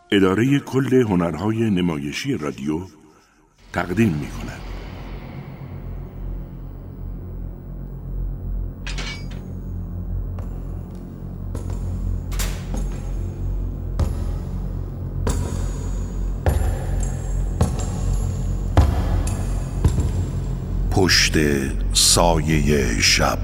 اداره کل هنرهای نمایشی رادیو تقدیم می‌کند. پشت سایه شب.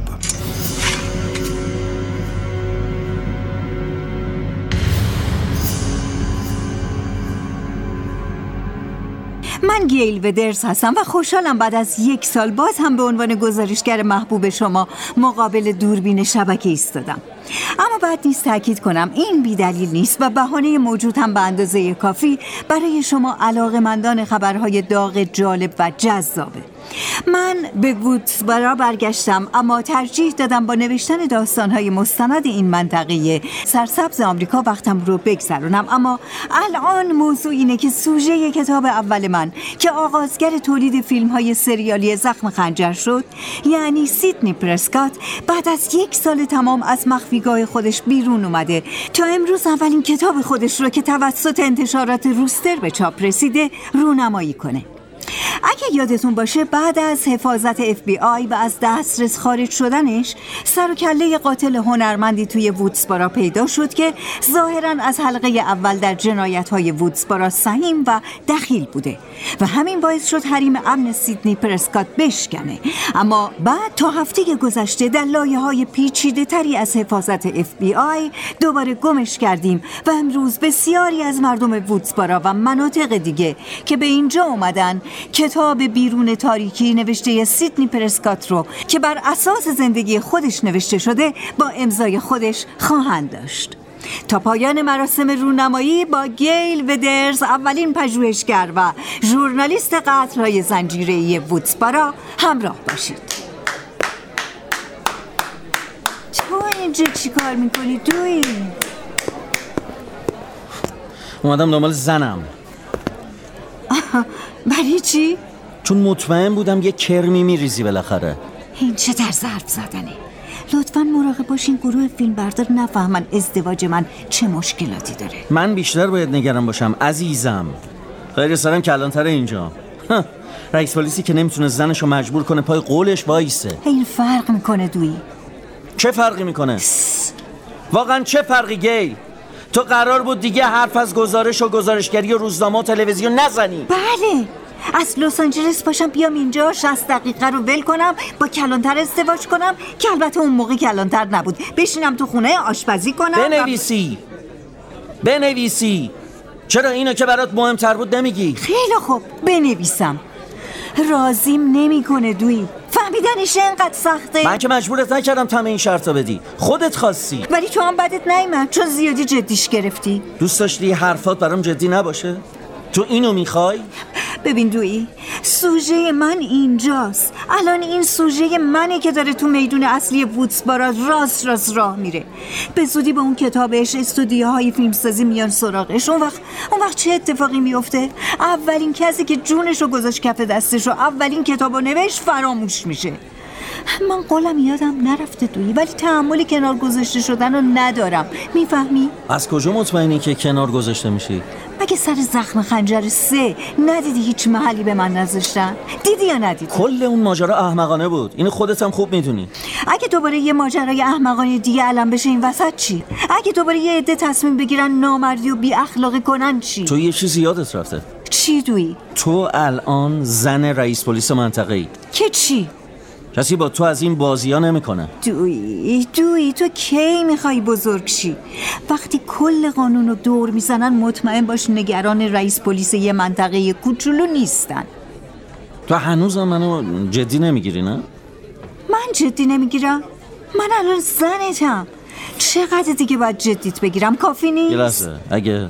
من گیل ودرز هستم و خوشحالم بعد از 1 سال باز هم به عنوان گزارشگر محبوب شما مقابل دوربین شبکه ایستادم. اما بعد نیست تأکید کنم این بی‌دلیل نیست و بهانه موجود هم به اندازه کافی برای شما علاقه‌مندان خبرهای داغ، جالب و جذابه. من به وودسبرا برگشتم، اما ترجیح دادم با نوشتن داستانهای مستند این منطقه سرسبز آمریکا وقتم رو بگذرونم. اما الان موضوع اینه که سوژه کتاب اول من که آغازگر تولید فیلم‌های سریالی زخم خنجر شد، یعنی سیدنی پرسکات، بعد از 1 سال تمام از مخفیگاه خودش بیرون اومده تا امروز اولین کتاب خودش رو که توسط انتشارات روستر به چاپ رسیده رونمایی کنه. اگه یادتون باشه بعد از حفاظت FBI و از دسترس خارج شدنش، سر و کله قاتل هنرمندی توی وودسبرا پیدا شد که ظاهراً از حلقه اول در جنایت‌های وودسبرا سهیم و دخیل بوده و همین باعث شد حریم امن سیدنی پرسکات بشکنه. اما بعد تا هفته گذشته در لایه‌های پیچیده‌تری از حفاظت FBI دوباره گمش کردیم و امروز بسیاری از مردم وودسبرا و مناطق دیگه که به اینجا اومدن کتاب بیرون تاریکی نوشته سیدنی پرسکات رو که بر اساس زندگی خودش نوشته شده با امضای خودش خواهند داشت. تا پایان مراسم رونمایی با گیل ودرز، اولین پژوهشگر و ژورنالیست قتل‌های زنجیره‌ای وودسبرا، همراه باشید. تو اینجا چی کار میکنی دوی؟ اومدم دنبال زنم. برای چی؟ چون مطمئن بودم یه کرمی میریزی بالاخره. این چه طرز حرف زدنه؟ لطفاً مراقب باشین گروه فیلمبردار نفهمن ازدواج من چه مشکلاتی داره. من بیشتر باید نگران باشم عزیزم. خیلی سرم کلانتر اینجا. رئیس پلیسی که نمیتونه زنشو مجبور کنه پای قولش وایسه. این فرق میکنه دوی. چه فرقی میکنه؟ واقعا چه فرقی گیل؟ تو قرار بود دیگه حرف از گزارش و گزارشگری و روزنامه و تلویزیون نزنی. بله، از لس آنجلس پاشم بیام اینجا 60 دقیقه رو ول کنم، با کلانتر ازدواج کنم که البته اون موقع کلانتر نبود، بشینم تو خونه آشپزی کنم بنویسی. چرا اینو که برات مهمتر بود نمیگی؟ خیلی خوب بنویسم. راضیم نمیکنه دوی، فهمیدنش اینقدر سخته. من که مجبورت نکردم تمام این شرطا بدی، خودت خواستی. ولی تو هم بدت نیامد چون زیادی جدیش گرفتی. دوست داشتی حرفات برام جدی نباشه؟ تو اینو میخوای؟ ببین دوی، سوژه من اینجاست. الان این سوژه منه که داره تو میدون اصلی وودسبرا راست راه میره. به زودی با اون کتابش استودیوهای فیلمسازی میان سراغش. اون وقت چه اتفاقی میفته؟ اولین کسی که جونشو گذاشت کف دستش و اولین کتابو نوشت فراموش میشه. من قولم یادم نرفته دوی، ولی تحمل کنار گذاشته شدن رو ندارم. میفهمی؟ از کجا مطمئنی که کنار گذاشته میشی؟ مگه سر زخم خنجر 3 ندیدی هیچ محلی به من نذاشتن؟ دیدی یا ندیدی؟ کل اون ماجرا احمقانه بود، اینو خودت هم خوب میدونی. اگه دوباره یه ماجرای احمقانه دیگه علم بشه این وسط چی؟ اگه دوباره یه عده تصمیم بگیرن نامردی و بی اخلاقی کنن چی؟ تو یه چیزی یادت رفته. چی دوی؟ تو الان زن رئیس پلیس منطقه‌ای. که چی؟ کسی با تو از این بازی‌ها نمی‌کنه. دوی تو کی میخوای بزرگ شی؟ وقتی کل قانون رو دور میزنن مطمئن باش نگران رئیس پلیس یه منطقه کوچولو نیستن. تو هنوزم منو جدی نمیگیری نه؟ من جدی نمیگیرم؟ من الان زنتم. چقدر دیگه باید جدیت بگیرم؟ کافی نیست؟ یه لحظه، اگه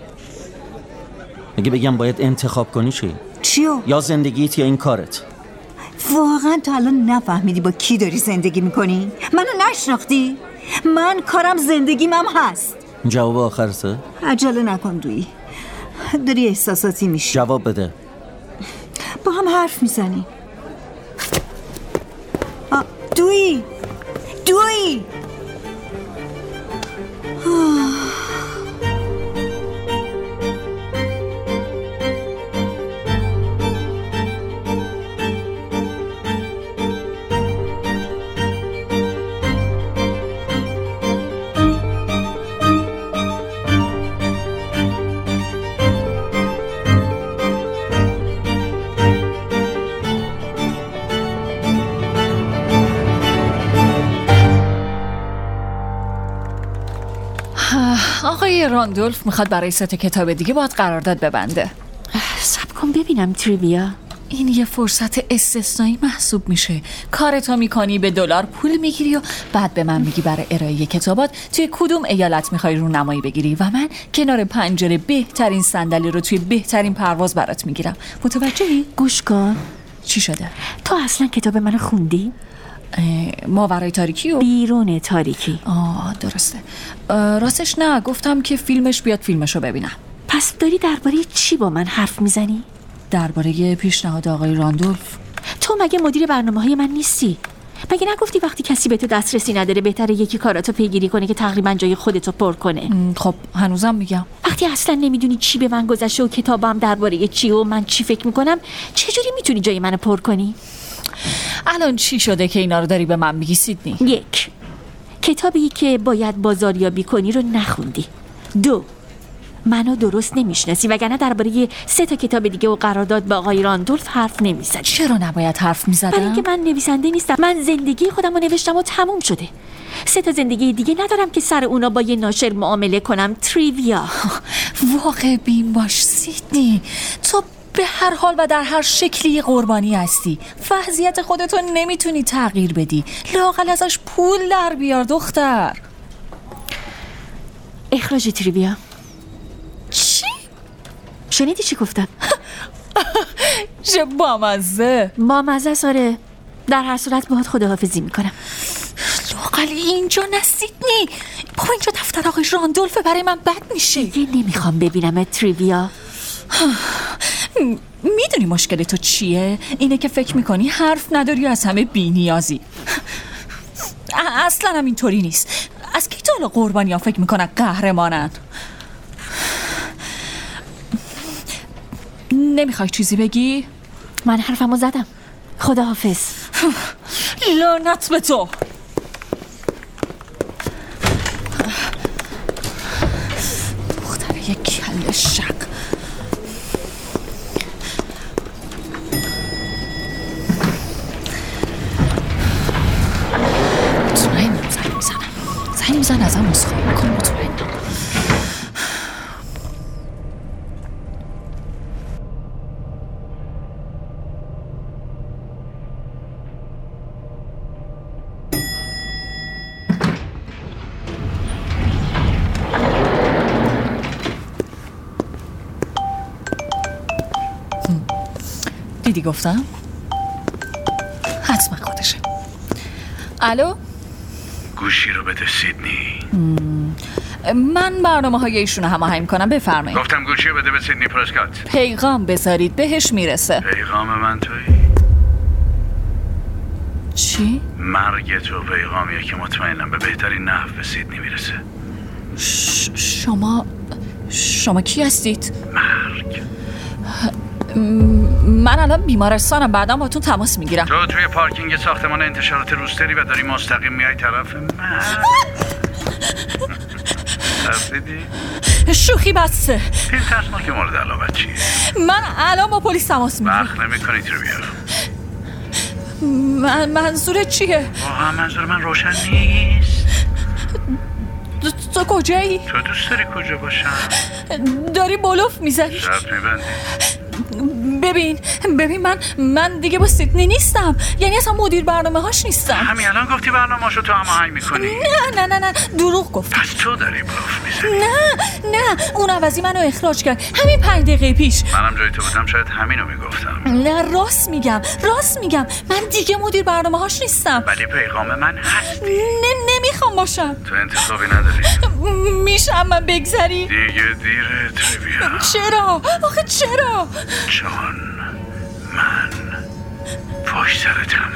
بگم باید انتخاب کنی چیو؟ یا زندگیت یا این کارت؟ واقعا تو الان نفهمیدی با کی داری زندگی میکنی؟ منو نشناختی؟ من کارم زندگیمم هست. جواب آخرته؟ عجله نکن دوی، داری احساساتی میشی. جواب بده. با هم حرف میزنی. دوی آقای راندولف میخواد برای 3 کتاب دیگه باید قرارداد ببنده. صبر کن ببینم تریویا. این یه فرصت استثنایی محسوب میشه. کارتو میکنی، به دلار پول میگیری و بعد به من میگی برای ارائه کتابات توی کدوم ایالت میخوای رونمایی بگیری و من کنار پنجره بهترین صندلی رو توی بهترین پرواز برات میگیرم. متوجهی؟ گوش کن. چی شده؟ تو اصلا کتاب منو خوندی؟ ماورای تاریکی و بیرون تاریکی. درسته. راستش نه، گفتم که فیلمش بیاد فیلمشو ببینم. پس داری درباره چی با من حرف میزنی؟ درباره پیشنهاد آقای راندولف. تو مگه مدیر برنامه‌های من نیستی؟ مگه نگفتی وقتی کسی به تو دسترسی نداره بهتره یکی کاراتو پیگیری کنه که تقریبا جای خودتو پر کنه؟ خب هنوزم میگم. وقتی اصلا نمیدونی چی به من گذشته و کتابم درباره چی و من چی فکر میکنم، چجوری میتونی جای منو پر کنی؟ الان چی شده که اینا رو داری به من میگی سیدنی؟ 1. کتابی که باید بازاریابی کنی رو نخوندی. 2. منو درست نمیشناسی، وگرنه درباره 3 کتاب دیگه و قرارداد با آقای راندولف حرف نمیزدی. چرا نباید حرف میزدم؟ برای اینکه من نویسنده نیستم. من زندگی خودم رو نوشتم و تموم شده. 3 زندگی دیگه ندارم که سر اونا با یه ناشر معامله کنم. تریویا. واقع بین باش سیدنی، تو به هر حال و در هر شکلی قربانی هستی. وضعیت خودتو نمیتونی تغییر بدی، لااقل ازش پول در بیار دختر. اخراج تریویا. چی؟ شنیدی چی گفتم؟ چه بامزه ساره. در هر صورت باهات خداحافظی میکنم. لااقل اینجا نه سیدنی. بابا اینجا دفتر آقای راندولف، برای من بد میشه. دیگه نمیخوام ببینم تریویا. میدونی مشکل تو چیه؟ اینه که فکر میکنی حرف نداری و از همه بی‌نیازی. اصلا هم اینطوری نیست. از کی تا حالا قربانی ها فکر میکنن قهرمانن؟ نمیخوای چیزی بگی؟ من حرفمو زدم. خداحافظ. لعنت به تو. دختره یک کل شق. مطمئنم زنگ میزن ازم مسخره میکنم. مطمئنم. دیدی گفتم؟ حتما خودشه. الو؟ گوشی رو بده سیدنی. من برنامه‌های ایشونو هماهنگ کنم، بفرمایید. گفتم گوشی رو بده به سیدنی پرسکات. پیغام بذارید بهش میرسه. پیغام من تویی؟ چی؟ مرگ تو پیغامیه که مطمئنم به بهترین نحو به سیدنی میرسه. شما کی هستید؟ مرگ. من الان بیمارستانم، بعدم با تو تماس میگیرم. تو توی پارکینگ ساختمان انتشارات روستری و داری مستقیم میای طرف من. ترسیدی؟ شوخی بسته. این ترسناک مورد علاقت چیه؟ من الان با پلیس تماس میگیرم. وقت نمی‌کنی تو بیار. منظورت چیه؟ واقعا منظور من روشن نیست. تو کجایی؟ تو دوست داری کجا باشم؟ داری بلوف میزنی؟ شرط میبندی؟ ببین من دیگه با سیدنی نیستم. یعنی اصلا مدیر برنامه هاش نیستم. همین الان گفتی برنامه‌شو تو هماهنگ میکنی؟ نه دروغ گفتم. پس تو داری بلوف میزنی؟ نه اون عوضی منو اخراج کرد همین 5 دقیقه پیش. منم جای تو بودم شاید همینو میگفتم. نه راست میگم من دیگه مدیر برنامه هاش نیستم. ولی پیغام من هستی. نمیخوام باشم. تو انتخابی نداری. میشم من بگذری؟ دیگه دیره تریویا. چرا؟ آخه چرا؟ چون من پشت سرتم.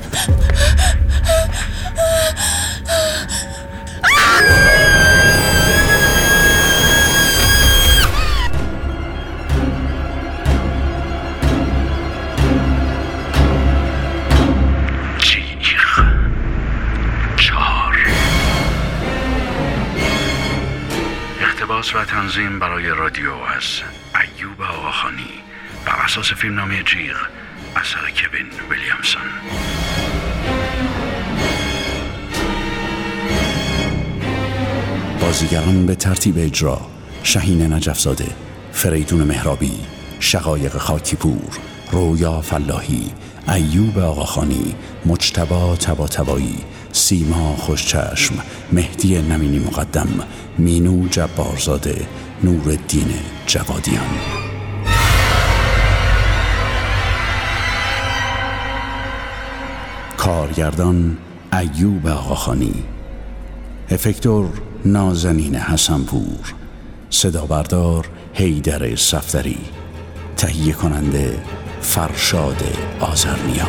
جیغ 4 اقتباس و تنظیم برای رادیو از ایوب آقاخانی بر اساس فیلمنامه جیغ اثر کوین ویلیامسون. با بازیگران به ترتیب اجرا: شهین نجف‌زاده، فریدون مهرابی، شقایق خاکیپور، رویا فلاحی، ایوب آقاخانی، مجتبی طباطبایی، سیما خوشچشم، مهدی نمینی مقدم، مینو جبارزاده، نورالدین جوادیان. کارگردان ایوب آقاخانی، افکتور نازنین حسنپور، صدا بردار حیدر صفدری، تهیه کننده فرشاد آذرنیا.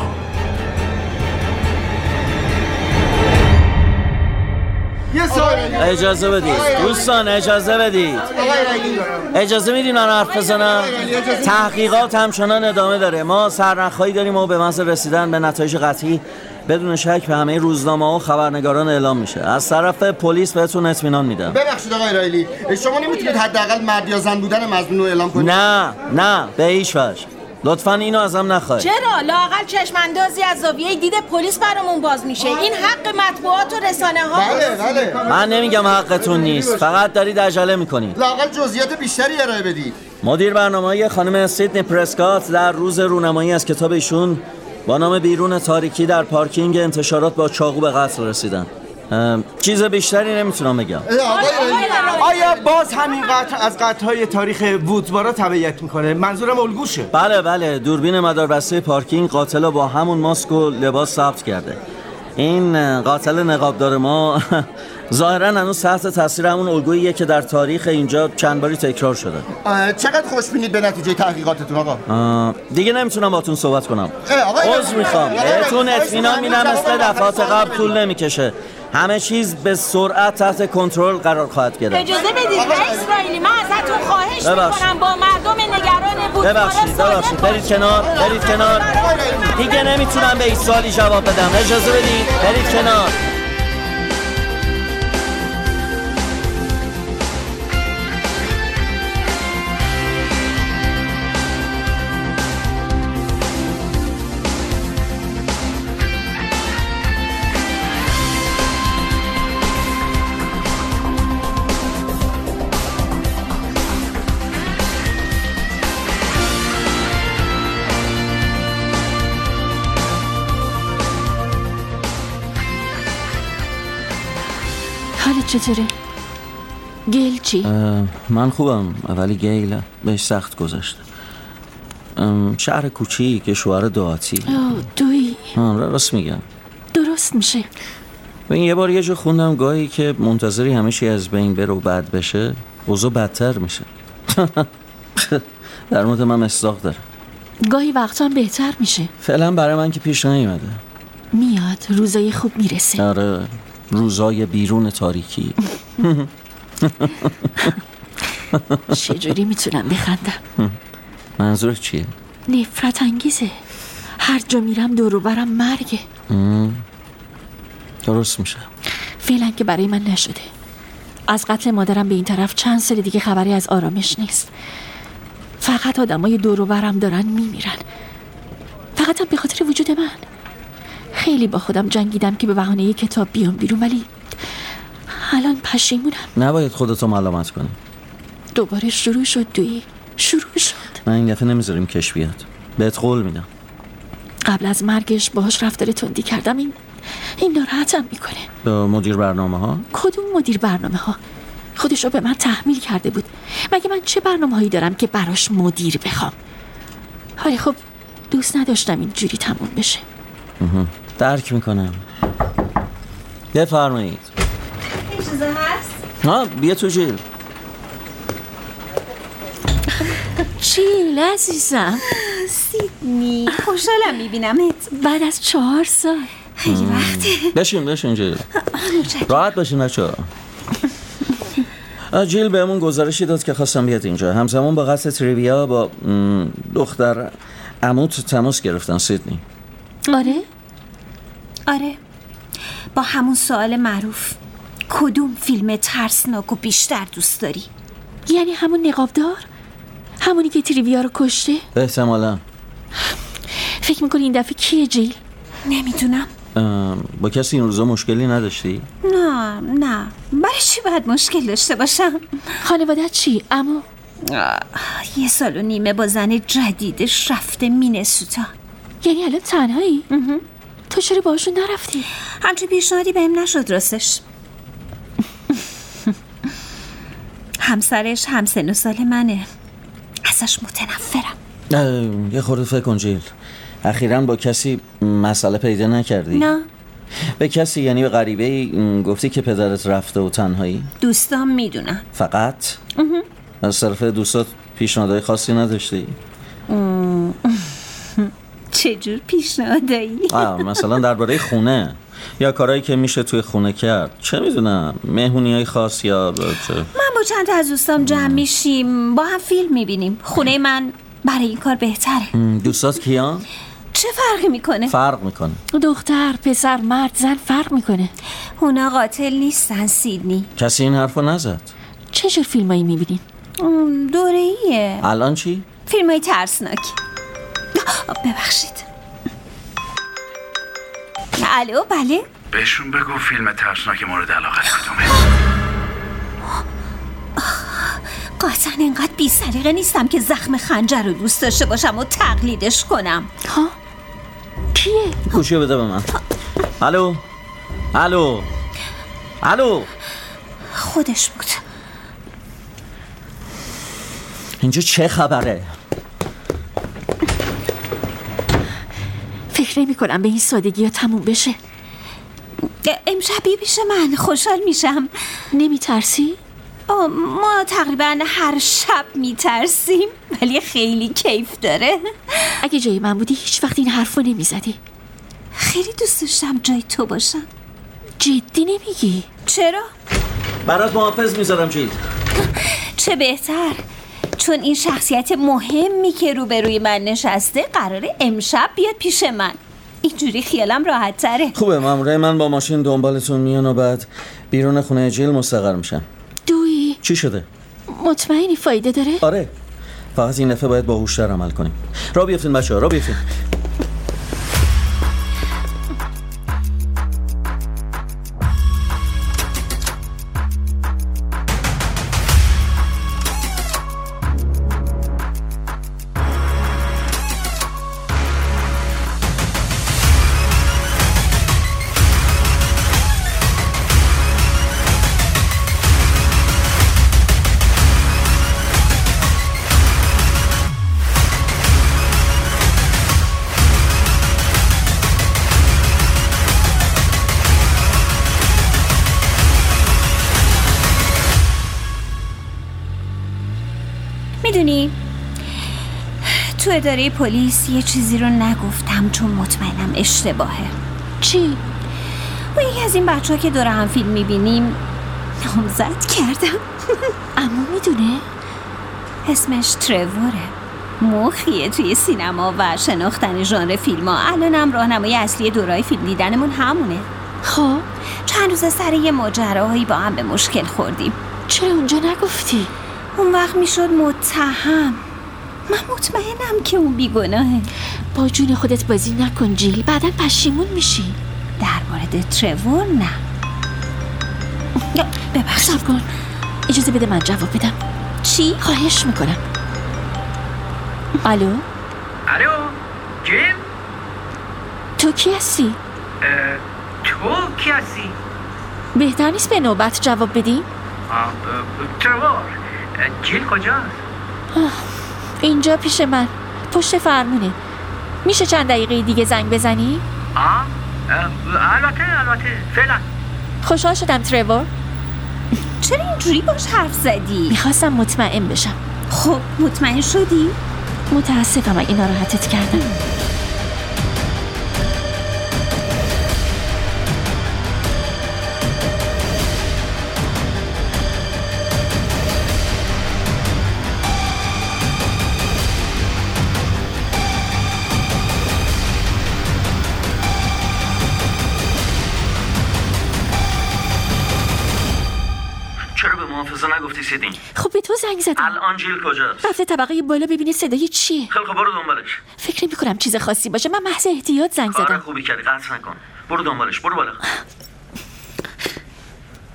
اجازه بدید دوستان، اجازه بدید. اجازه میدین من حرف بزنم؟ تحقیقات همچنان ادامه داره. ما سرنخ‌هایی داریم و به محض رسیدن به نتایج قطعی بدون شک به همه روزنامه‌ها و خبرنگاران اعلام میشه. از طرف پلیس بهتون اطمینان میدم. ببخشید آقای رایلی، شما نمیتونید حداقل مرد یا زن بودن مظنون رو اعلام کنید؟ نه به هیچ وجه. لطفاً اینو ازم نخواهید. چرا؟ لااقل چشم‌اندازی از زاویه دید پلیس برامون باز میشه. این حق مطبوعات و رسانه‌ها. بله. من نمیگم حقتون نیست، فقط دارید عجله میکنید. لااقل جزئیات بیشتری ارائه بدید. مدیر برنامه‌ای خانم سیدنی پرسکات در روز رونمایی از کتاب ایشون با نام بیرون تاریکی در پارکینگ انتشارات با چاقو به قتل رسیدن. چیز بیشتری نمیتونم بگم. آیا باز همین قطع از قطعهای تاریخ وودزبارا تبعیت میکنه؟ منظورم الگوشه. بله دوربین مداربسته پارکینگ قاتل رو با همون ماسک و لباس ثبت کرده. این قاتل نقابدار ما ظاهرا هنوز تحت تاثیر همون الگوییه که در تاریخ اینجا چند باری تکرار شده. چقدر خوشبینید به نتیجه تحقیقاتتون آقا؟ دیگه نمیتونم باتون صحبت کنم. عذر میخوام. بهتون اطمینان میدم مثل دفعات قبل طول نمیکشه. همه چیز به سرعت تحت کنترل قرار خواهد گرفت. اجازه بدید رئیس رایلی، من ازتون خواهش میکنم با مردم نگران بود. ببخشید برید کنار. دیگه نمیتونم به هیچ سوالی جواب بدم. اجازه بدید برید کنار. حالت چطوره؟ گیل چی؟ من خوبم، ولی گیل بهش سخت گذشته. شهر کوچیک که شوهر دعاتی. دوی راست میگم. درست میشه. ببین یه بار یه جا خوندم گاهی که منتظری همه چی از بین بره و بد بشه اوضاع بدتر میشه. در مورد من مصداق داره. گاهی وقتا هم بهتر میشه. فعلا برای من که پیش نیومده. میاد، روزای خوب میرسه. آره، روزای بیرون تاریکی. چجوری میتونم بخندم؟ منظورت چیه؟ نفرت انگیزه. هر جا میرم دور و برم مرگه. درست میشه. فعلا که برای من نشده. از قتل مادرم به این طرف چند سال دیگه خبری از آرامش نیست. فقط آدمای دور و برم دارن میمیرن. فقط هم به خاطر وجود من. خیلی با خودم جنگیدم که به بهانه یک کتاب بیام بیرون، ولی الان پشیمونم. نباید خودتو ملامت کنی. دوباره شروع شد دویی. شروع شد. من این دفعه نمیذاریم کش بیاد. بهت قول میدم. قبل از مرگش باهاش رفتار تندی کردم. این ناراحتم میکنه. به مدیر برنامه ها؟ کدوم مدیر برنامه ها؟ خودش رو به من تحمیل کرده بود. مگه من چه برنامه هایی دارم که براش مدیر بخوام؟ حالا خب دوست نداشتم اینجوری تموم بشه. درک میکنم. بفرمایید. اجازه هست؟ بیا تو جیل. جیل عزیزم. سیدنی، خوشحالم میبینمت بعد از 4 سال. خیلی وقته. بشین جیل. راحت باشین بچه‌ها. جیل بهمون گزارشی داد که خواستم بیاد اینجا. همزمان با قصد تریویا با دختر عموت تماس گرفتن. سیدنی. آره، با همون سوال معروف، کدوم فیلم ترسناک و بیشتر دوست داری؟ یعنی همون نقابدار؟ همونی که تریویا رو کشته؟ احتمالا. فکر میکنی این دفعه کیه جیل؟ نمیدونم. با کسی این روزا مشکلی نداشتی؟ نه، نه برای چی باید مشکل داشته باشم؟ خانوادت چی؟ عمو؟ 1.5 سال با زن جدیدش رفته مینسوتا. یعنی الان تنهایی؟ تو چرا باشون نرفتی؟ همچون پیشنهادی بهم نشد راستش. همسرش همسن و سال منه، ازش متنفرم. یه خورده فکر کن جیل، اخیراً با کسی مسئله پیدا نکردی؟ نه. به کسی یعنی به غریبه‌ای گفتی که پدرت رفته و تنهایی؟ دوستام میدونن. فقط؟ از طرف دوستات پیشنهادهای خاصی نداشتی؟ چجور پیشنهادایی؟ مثلا درباره خونه یا کارهایی که میشه توی خونه کرد، چه میدونم، مهمونی‌های خاص یا چه؟ من با چند تا از دوستام جمع میشیم، با هم فیلم میبینیم. خونه من برای این کار بهتره. دوستات کیان؟ چه فرقی میکنه؟ فرق میکنه. دختر، پسر، مرد، زن فرق میکنه. اونا قاتل نیستن سیدنی. کسی این حرفو نزد. چه جور فیلمایی میبینین؟ دوره‌ایه. الان چی؟ فیلمای ترسناک. ببخشید. الو بله؟ بهشون بگو فیلم ترسناک مورد علاقه کدومه. قاطعا اینقدر بی سلیقه نیستم که زخم خنجر رو دوست داشته باشم و تقلیدش کنم. ها؟ کیه؟ گوشیو بده به من. الو الو الو. خودش بود. اینجا چه خبره؟ فکر نمی کنم به این سادگی ها تموم بشه. امشب بیا پیش من، خوشحال میشم. نمی ترسی؟ ما تقریبا هر شب میترسیم، ولی خیلی کیف داره. اگه جای من بودی هیچ وقت این حرفو نمی زدی. خیلی دوست داشتم جای تو باشم. جدی نمیگی؟ چرا؟ برات محافظ میذارم جید. چه بهتر، چون این شخصیت مهمی که روبروی من نشسته قراره امشب بیاد پیش من. اینجوری خیالم راحت تره. خوبه، مامورای من با ماشین دنبالتون میان و بعد بیرون خونه جیل مستقر میشن. دویی چی شده؟ مطمئنی فایده داره؟ آره، فقط این دفعه باید باهوش‌تر عمل کنیم. را بیفتین بچه‌ها، را بیفتین. میدونی تو اداره پلیس یه چیزی رو نگفتم چون مطمئنم اشتباهه. چی؟ با یکی از این بچه‌ها که دور هم فیلم میبینیم نامزد کردم. عمو میدونه؟ اسمش تروره، مخیه توی سینما و شناختن ژانر فیلم ها. الانم راهنمای اصلی دورای فیلم دیدنمون همونه. خب چند روز سر یه ماجراهایی با هم به مشکل خوردیم. چرا اونجا نگفتی؟ اون وقت میشد متهم. من مطمئنم که اون بیگناهه. با جون خودت بازی نکن جیل، بعدا پشیمون میشی. در مورد ترور نه. ببخشید. صبر کن، اجازه بده من جواب بدم. چی؟ خواهش میکنم. الو؟ الو جیم؟ تو کی هستی؟ تو کی هستی؟ بهتر نیست به نوبت جواب بدی؟ ترور، جیل کجاست؟ اینجا پیش من، پشت فرمونه. میشه چند دقیقه دیگه زنگ بزنی؟ البته فعلا. خوشحال شدم ترور. چرا اینجوری باش حرف زدی؟ میخواستم مطمئن بشم. خب مطمئن شدی؟ متاسفم اگه ناراحتت کردم. نگفتی سیدنی؟ خب به تو زنگ زدم. الان جیل کجاست؟ رفته طبقه بالا ببینه صدای چیه. خیلی خب برو دنبالش. فکر نمی کنم چیز خاصی باشه، من محض احتیاط زنگ زدم. کار خوبی کردی، قطع نکن. برو دنبالش، برو بالا.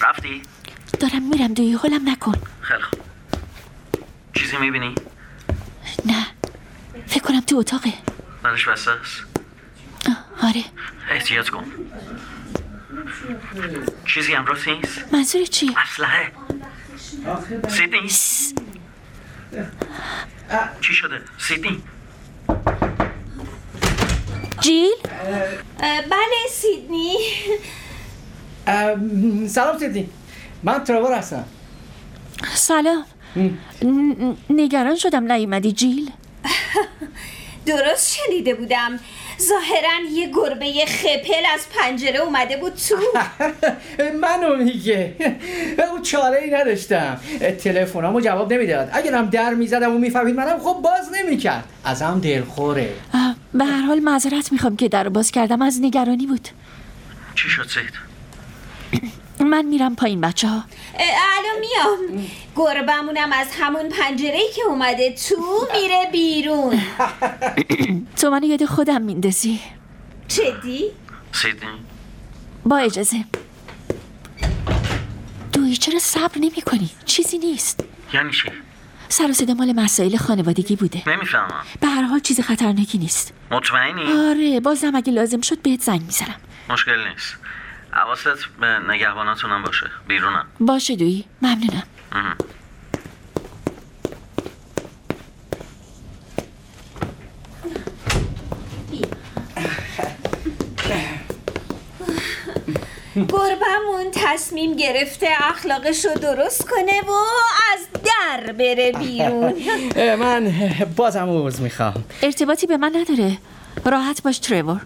رفتی؟ دارم میرم دوی، هولم نکن. خیلی خوب. چیزی میبینی؟ نه، فکر کنم تو اتاقه. درش بسته است؟ آره. احتیاط کن. چیزی همراه نیست؟ منظور چی؟ اسلحه. سیدنی؟ چی شده؟ سیدنی؟ جیل؟ بله سیدنی. سلام سیدنی، من ترور هستم. سلام. نگران شدم نیومدی جیل. درست شنیده بودم، ظاهراً یه گربه خپل از پنجره اومده بود تو. منو میگه. اون چاره ای نداشتم، تلفنامو جواب نمیداد. اگرم در میزدم و میفهمید منم خب باز نمیکرد. ازم دلخوره. به هر حال معذرت میخوام که در باز کردم، از نگرانی بود. چی شد سید؟ من میرم پایین بچه ها. الان میام. گربمونم از همون پنجره‌ای که اومده تو میره بیرون. تو منو یاد خودم میندازی. جدی؟ سیدنی؟ با اجازه. دوی چرا صبر نمی کنی؟ چیزی نیست. یعنی چی؟ سر و صدا مال مسائل خانوادگی بوده. نمیفهمم. به هر حال چیز خطرناکی نیست. مطمئنی؟ آره، بازم اگه لازم شد بهت زنگ میزنم. مشکل نیست. حواست به نگهباناتونم باشه. بیرونم. باشه دوی، ممنونم. گربمون تصمیم گرفته اخلاقشو درست کنه و از در بره بیرون. من بازم عذر میخوام. ارتباطی به من نداره، راحت باش ترور.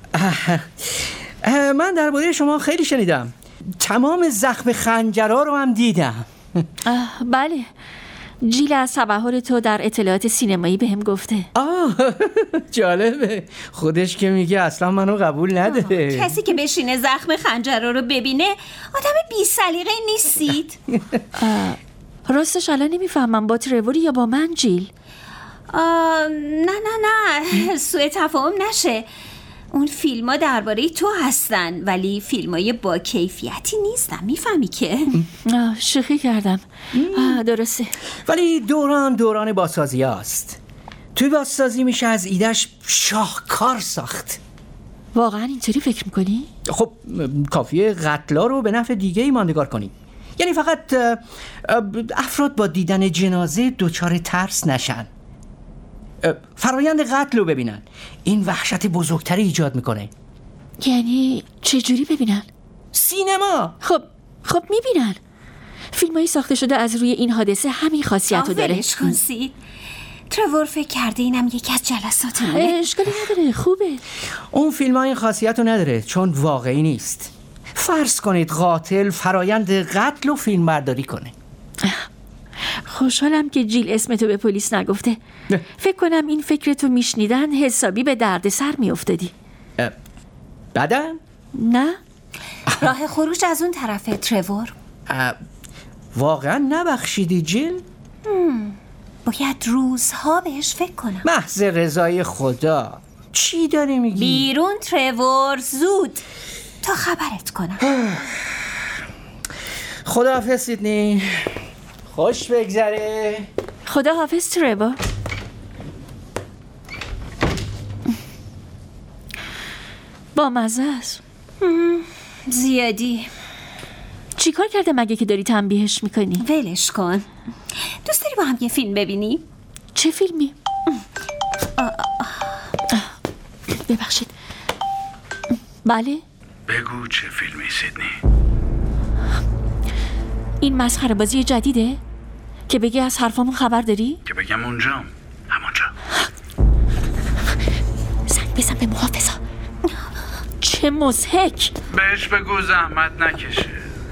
من درباره شما خیلی شنیدم، تمام زخم خنجرها رو هم دیدم. بله، جیل از تبحر تو در اطلاعات سینمایی بهم گفته. جالبه، خودش که میگه اصلا منو قبول نداره. کسی که بشینه زخم خنجرها رو ببینه آدم بی سلیقه نیستید. راستش الان نمیفهمم با تروری یا با من جیل. نه سوء تفاهم نشه. اون فیلم ها درباره تو هستن ولی فیلم های با کیفیتی نیستن، میفهمی که؟ شوخی کردم. درسته. ولی دوران بازسازی هاست. توی بازسازی میشه از ایدهش شاهکار ساخت. واقعا اینطوری فکر میکنی؟ خب کافیه قتلا رو به نفع دیگه ای ماندگار کنی. یعنی فقط افراد با دیدن جنازه دچار ترس نشن، فرایند قتل رو ببینن. این وحشت بزرگتری ایجاد میکنه. یعنی چجوری ببینن؟ سینما. خب میبینن. فیلمایی ساخته شده از روی این حادثه همین خاصیت رو داره. آفرش کن سید. ترور فکر کرده اینم یکی از جلساتمونه. اشکالی نداره، خوبه. اون فیلم ها این خاصیت رو نداره چون واقعی نیست. فرض کنید قاتل فرایند قتل و فیلم برداری کنه. خوشحالم که جیل اسمتو به پلیس نگفته. فکر کنم این فکرتو میشنیدن حسابی به درد سر میافتادی. بعدم؟ نه؟ راه خروج از اون طرفه ترور. واقعا نبخشیدی جیل؟ باید روزها بهش فکر کنم. محض رضای خدا. چی داری میگی؟ بیرون ترور، زود تا خبرت کنم. خداحافظ سیدنی، خوش بگذره. خداحافظ ترور. با مزه است. زیادی. چی کار کرده مگه که داری تنبیهش میکنی؟ ولش کن. دوست داری با هم یه فیلم ببینی؟ چه فیلمی؟ ببخشید. بله؟ بگو چه فیلمی سیدنی؟ این مسخره بازی جدیده؟ که بگی از حرفامون خبر داری؟ که بگم اونجام، همونجا. زنگ بزن به محافظا. چه مضحک. بهش بگو زحمت نکشه.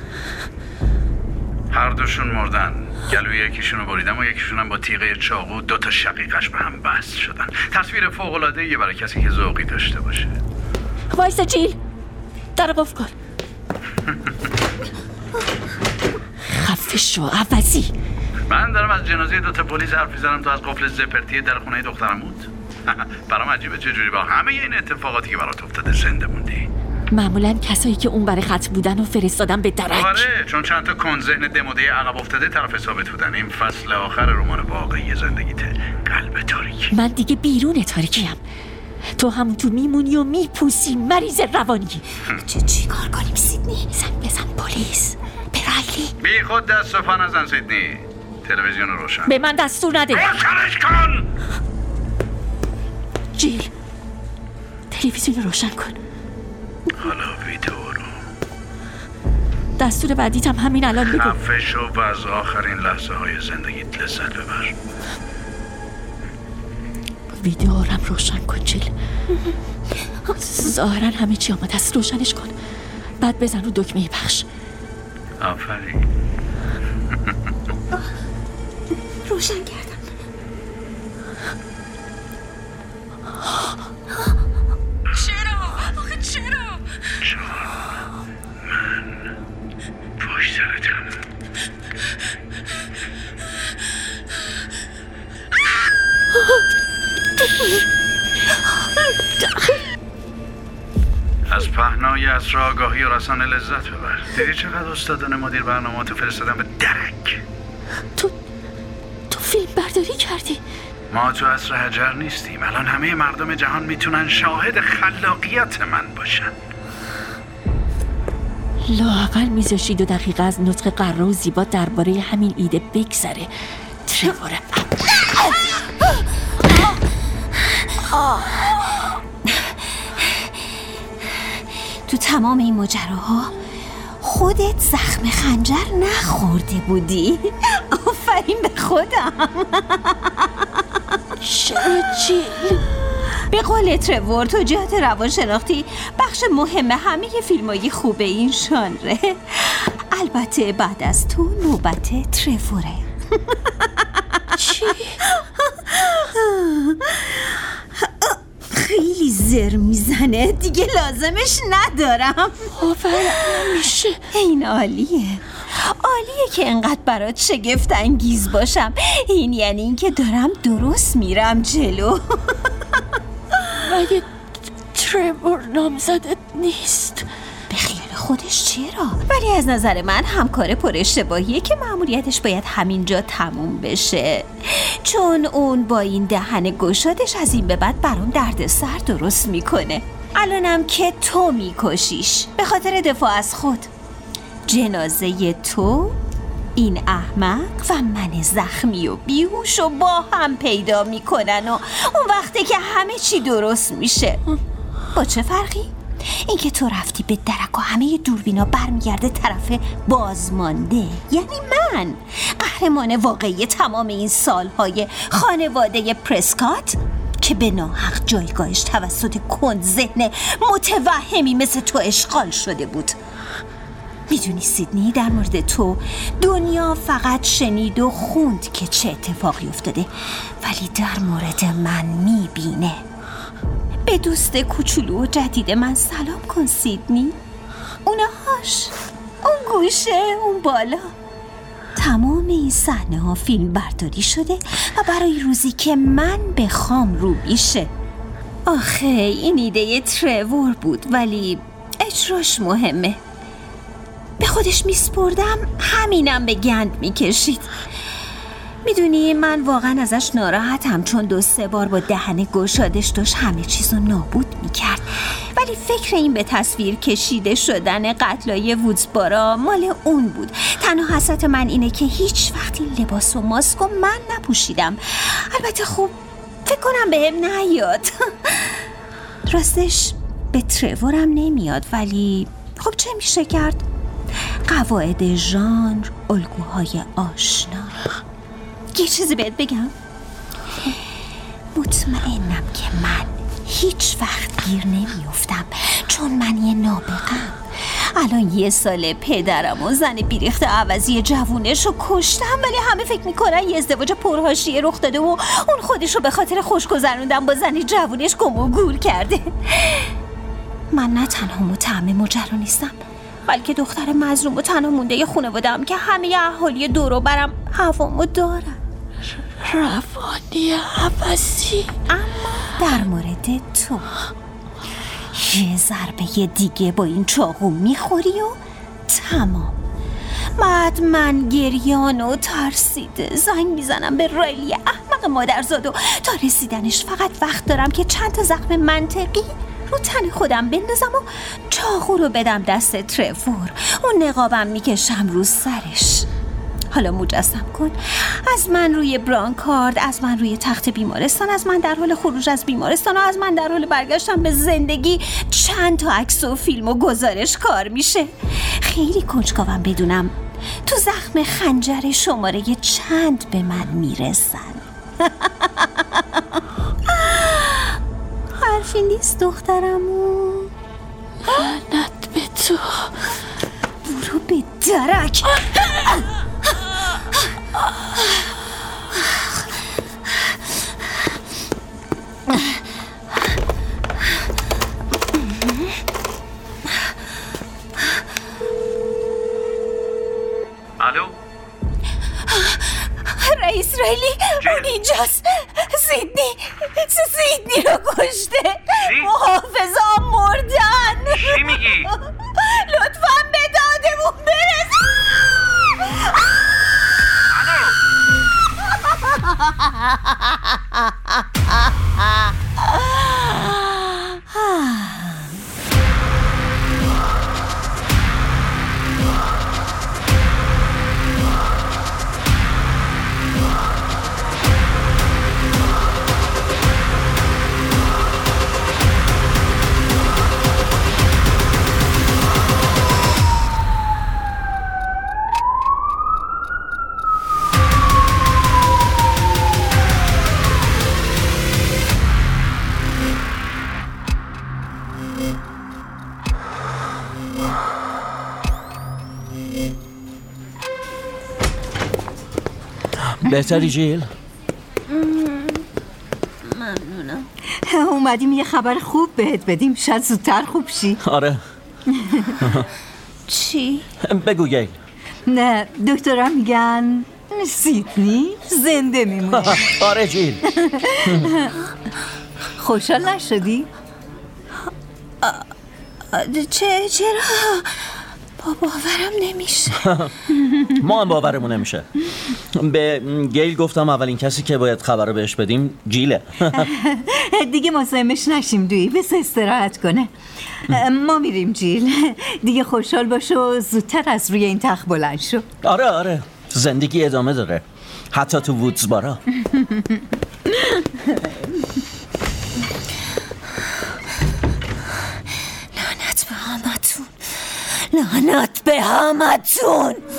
هر دوشون مردن. گلوی یکیشونو بریدم و یکیشونم با تیغه چاقو 2 تا شقیقش به هم بست شدن. تصویر فوق‌العاده‌ایه برای کسی که ذوقی داشته باشه. وایسا جیل، در قفل کن. خفه شو عوضی. من دارم از جنازه 2 تا پلیس حرف میزنم، تو از قفل زپرتی در خونه دخترم بود. برام عجیبه چجوری با همه این اتفاقاتی که برات افتاده زنده موندی. معمولا کسایی که اون برای خط بودن و فرستادن به درک. آره، چون چند تا کن ذهن دموده عقب افتاده طرف ثابت بودن. این فصل آخر رمان واقعی زندگیته، قلب تاریک. من دیگه بیرون تاریکیم. تو هم تو میمونی و میپوسی مریض روانی. چی کار کنیم سیدنی؟ زنگ بزن پلیس به رایلی. بی خود دست و پا نزن سیدنی. تلویزیون رو روشن. به من دستور نده. روشنش کن. جیل، تلویزیون رو روشن کن. حالا ویدیو رو. دستور بعدیت هم همین الان بگو. خفه شو و از آخرین لحظه های زندگیت لذت ببر. ویدیو رو هم روشن کن جیل. ظاهرا همه چی آمده است. روشنش کن، بعد بزن رو دکمه پخش. آفرین. روشن کردم. چرا؟ آخه چرا؟ چون من پشت سرتم. از پهنای عصر آگاهی و رسانه لذت ببر. دیدی چقدر استادان مدیر برنامه‌اتو فرستادن به درک؟ تو فیلم برداری کردی؟ ما تو عصر حجر نیستیم. الان همه مردم جهان میتونن شاهد خلاقیت من باشن. لااقل میذاشی 2 دقیقه از نطق قرا و زیبا درباره همین ایده بگذره. ترور تو تمام این ماجراها خودت زخم خنجر نخورده بودی؟ آفرین به خودم. چرا جیل؟ به قول ترور، توجیهات روانشناختی بخش مهم همه فیلمای خوب این ژانره. البته بعد از تو نوبت تروره. چی؟ خیلی زر میزنه دیگه، لازمش ندارم. باورم نمیشه. این عالیه که انقدر برات شگفت انگیز باشم. این یعنی این که دارم درست میرم جلو. مگه ترور نامزدت نیست؟ به خیال خودش چرا؟ ولی از نظر من همکار پر اشتباهیه که مأموریتش باید همینجا تموم بشه، چون اون با این دهن گشادش از این به بعد برام دردسر درست میکنه. الانم که تو میکشیش به خاطر دفاع از خود. جنازه تو، این احمق و من زخمی و بیهوش و با هم پیدا میکنن و اون وقته که همه چی درست میشه. با چه فرقی؟ اینکه تو رفتی به درک و همه دوربینا برمیگرده طرف بازمانده، یعنی من قهرمان واقعی تمام این سالهای خانواده پرسکات که به ناحق جایگاهش توسط کند ذهن متوهمی مثل تو اشغال شده بود. میدونی سیدنی، در مورد تو دنیا فقط شنید و خوند که چه اتفاقی افتاده، ولی در مورد من میبینه. به دوست کوچولو و جدید من سلام کن سیدنی. اونهاش، اون گوشه، اون بالا. تمام این صحنه ها فیلم برداری شده و برای روزی که من بخوام رو میشه. آخه این ایده ترور بود ولی اجراش مهمه. به خودش میسپردم همینم به گند میکشید. میدونی من واقعا ازش ناراحتم، چون 2-3 بار با دهن گشادش داشت همه چیزو نابود میکرد. ولی فکر این به تصویر کشیده شدن قتلای وودزبارا مال اون بود. تنها حسرت من اینه که هیچ وقت این لباس و ماسکو من نپوشیدم. البته خب فکر کنم بهم نیاد. راستش به ترورم نمیاد، ولی خب چه میشه کرد؟ قواعد ژانر، الگوهای آشنا. یه چیزی بهت بگم؟ مطمئنم که من هیچ وقت گیر نمیافتم، چون من یه نابغه‌ام. الان 1 سال پدرم و زن بیریخته عوضی جوونش رو کشتم، ولی همه فکر میکنن یه ازدواج پرحاشیه رخ داده و اون خودش رو به خاطر خوش گذروندن با زن جوونش گم و گور کرده. من نه تنها متهم ماجرا نیستم، بلکه دختر مظلوم و تنها مونده خانواده‌ام که همه اهالی دور و برم هوامو دارن. روانی عوضی. اما در مورد تو یه ضربه دیگه با این چاقو میخوری و تمام. بعد من گریان و ترسیده زنگ میزنم به رایلی احمق مادرزاد و تا رسیدنش فقط وقت دارم که چند تا زخم منطقی رو تن خودم بندازم و چاقو رو بدم دست ترور. اون نقابم میکشم رو سرش. حالا مجسم کن از من روی برانکارد، از من روی تخت بیمارستان، از من در حال خروج از بیمارستان و از من در حال برگشتن به زندگی چند تا عکس و فیلم و گزارش کار میشه. خیلی کنجکاوم بدونم تو زخم خنجر شماره چند به من میرسن. حرفی نیست دخترمو. لعنت به تو. برو به درک. الو رئیس ریلی اون اینجاست. سیدنی رو کشته. محافظا مردن. چی میگی؟ لطفاً به دادمون برس. بهتری جیل؟ ممنونم. اومدیم یه خبر خوب بهت بدیم، شاید زودتر خوب شی. آره. چی؟ بگو گیل. نه دکترها میگن سیدنی زنده میمونه. آره جیل. خوشحال نشدی؟ چرا؟ باورم نمیشه. ما هم باورمون نمیشه. به گیل گفتم اولین کسی که باید خبر رو بهش بدیم جیله. دیگه مزاحمش نشیم دویی، بس استراحت کنه. ما میریم جیل. دیگه خوشحال باش و زودتر از روی این تخت بلند شو. آره زندگی ادامه داره، حتی تو وودزبارا. لعنت به همتون.